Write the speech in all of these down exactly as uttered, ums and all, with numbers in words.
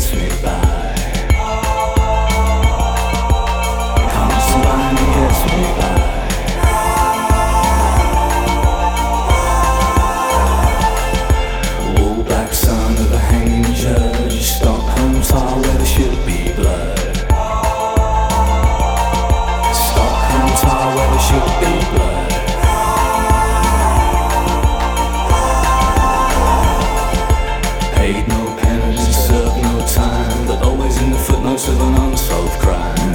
gets me by. Constant grinding gets me by. All black son of a hanging judge, Stockholm tar where there should be blood. Stockholm tar where there should be blood. Paid no penance, served no time, but always in the footnotes of an unsolved crime.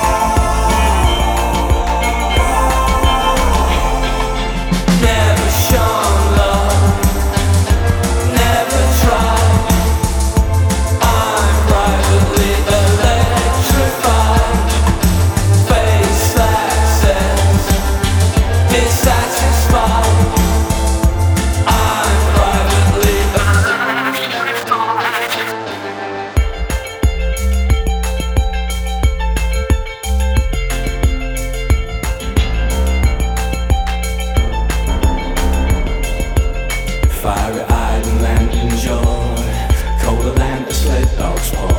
Never shown love, never tried. I'm privately electrified. Face that says dissatisfied. I'm privately fiery-eyed and lantern jaw, cold Atlantis sled dogs paw.